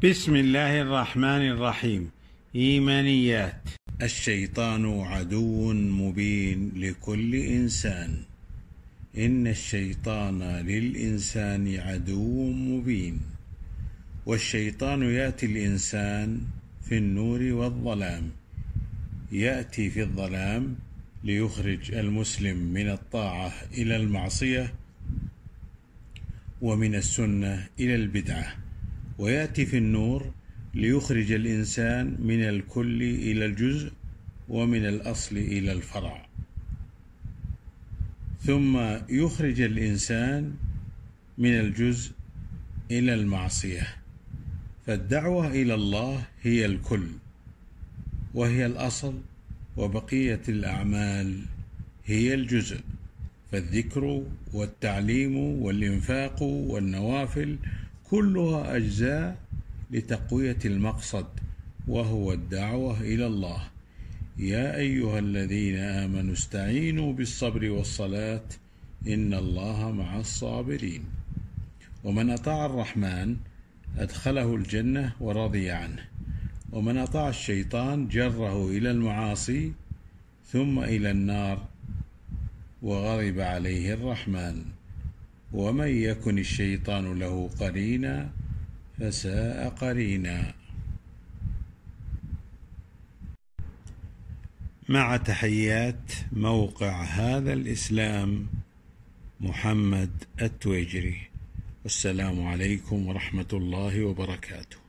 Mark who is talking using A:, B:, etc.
A: بسم الله الرحمن الرحيم. إيمانيات. الشيطان عدو مبين لكل إنسان. إن الشيطان للإنسان عدو مبين، والشيطان يأتي الإنسان في النور والظلام. يأتي في الظلام ليخرج المسلم من الطاعة إلى المعصية، ومن السنة إلى البدعة، ويأتي في النور ليخرج الإنسان من الكل إلى الجزء، ومن الأصل إلى الفرع، ثم يخرج الإنسان من الجزء إلى المعصية. فالدعوة إلى الله هي الكل، وهي الأصل، وبقية الأعمال هي الجزء. فالذكر والتعليم والإنفاق والنوافل كلها أجزاء لتقوية المقصد، وهو الدعوة إلى الله. يا أيها الذين آمنوا استعينوا بالصبر والصلاة إن الله مع الصابرين. ومن أطاع الرحمن أدخله الجنة ورضي عنه، ومن أطاع الشيطان جره إلى المعاصي ثم إلى النار وغضب عليه الرحمن. ومن يكن الشيطان له قرينا فساء قرينا. مع تحيات موقع هذا الإسلام، محمد التويجري. والسلام عليكم ورحمة الله وبركاته.